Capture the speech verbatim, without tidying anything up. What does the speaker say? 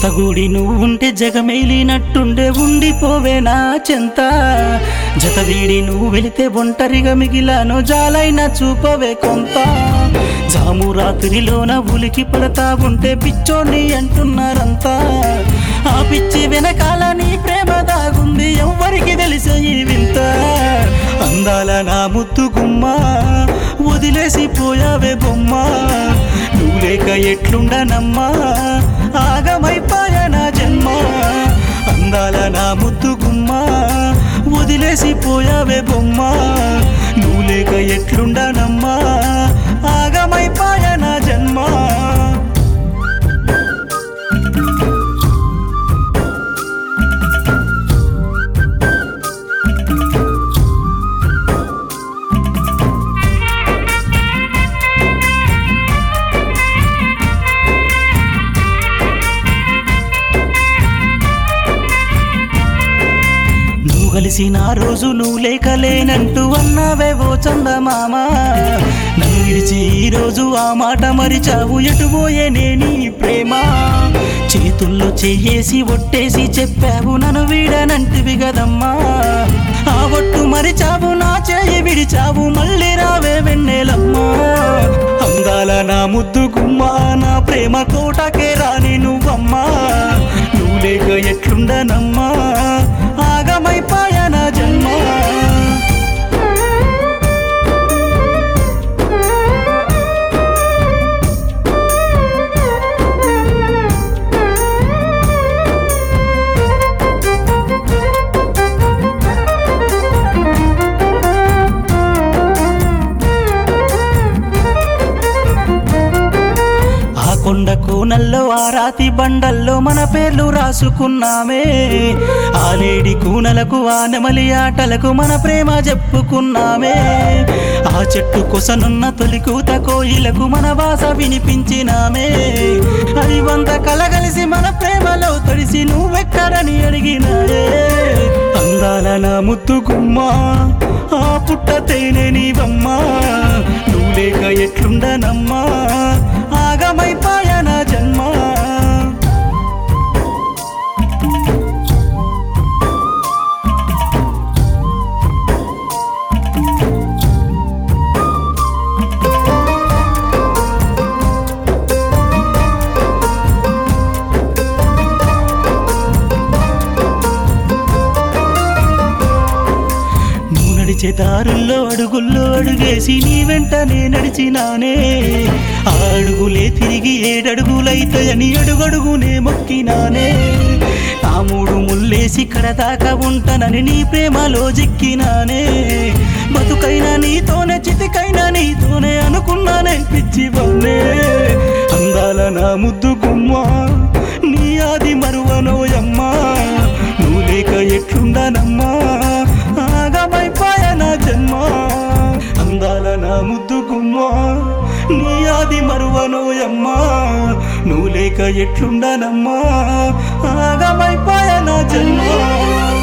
జతగూడి నువ్వుంటే జగమేలినట్టుండే ఉండిపోవే నా చెంత జతవీడి నువ్వు వెళితే ఒంటరిగా మిగిలాను జాలైనా చూపవే కొంత జాము రాత్రిలోన ఉలికి పడతా ఉంటే పిచ్చోని అంటున్నారంతా ఆ పిచ్చి వెనకాల నీ ప్రేమ దాగుంది ఎవ్వరికి తెలిసే ఈ వింత అందాల నా ముద్దు గుమ్మ వదిలేసి పోయావే బొమ్మ నువ్వు లేక ఎట్లుండనమ్మా ఆగమైపాయ నా జన్మ అందాల నా ముద్దు గుమ్మ వదిలేసి పోయావే బొమ్మ నువ్వు లేక ఎట్లుండనమ్మా ఆగమైపాయ నా జన్మ కలిసిన రోజు నువ్వు లేకలేనంటూ అన్నావేవో చందమామ నన్ను విడిచి ఈ రోజు ఆ మాట మరిచావు ఎటుపోయే నీ ప్రేమ చేతుల్లో చెయ్యేసి ఒట్టేసి చెప్పావు నన్ను వీడనంటివి కదమ్మా ఆ ఒట్టు మరిచావు నా చేయి విడిచావు మళ్ళీ రావే వెన్నెలమ్మా అందాల నా ముద్దు గుమ్మ నా ప్రేమ కోటకే రాని నువ్వమ్మా నువ్వు లేక ఎట్లుండనమ్మా ఆగమైపాయ నా జన్మ కొండ కోనల్లో ఆ రాతి బండల్లో మన పేర్లు రాసుకున్నామే ఆ లేడి కూనలకు ఆ నెమలి ఆటలకు మన ప్రేమ చెప్పుకున్నామే ఆ చెట్టు కొసనున్న తొలి కూత కోయిలకు మన భాష వినిపించినామే అది వంద కలగలిసి మన ప్రేమలో తడిసి నువ్వెక్కడని అడిగినాయే అందాల నా ముద్దు గుమ్మ ఆ పుట్ట తేనె నీవమ్మా నువ్వు లేక ఎట్లుండనమ్మా ఆగమైపాయ నా జన్మ దారుల్లో అడుగుల్లో అడుగేసి నీ వెంటనే నడిచినానే ఆ అడుగులే తిరిగి ఏడడుగులైతాయని అడుగడుగునే మొక్కినానే ఆ మూడు ముల్లేసి కడదాకా ఉంటానని నీ ప్రేమలో జిక్కినానే బతుకైనా నీతోనే చితికైనా నీతోనే అనుకున్నానే పిచ్చివన్నే అందాల నా ముద్దు గుమ్మ నీ ఆది మరువనోయమ్మా నువ్వు లేక ఎట్లుండనమ్మా ఆగమైపాయ నా జన్మ అందాల నా ముద్దు గుమ్మ నీ ఆది మరువనోయమ్మా నువ్వు లేక ఎట్లుండనమ్మా ఆగమైపాయ నా జన్మ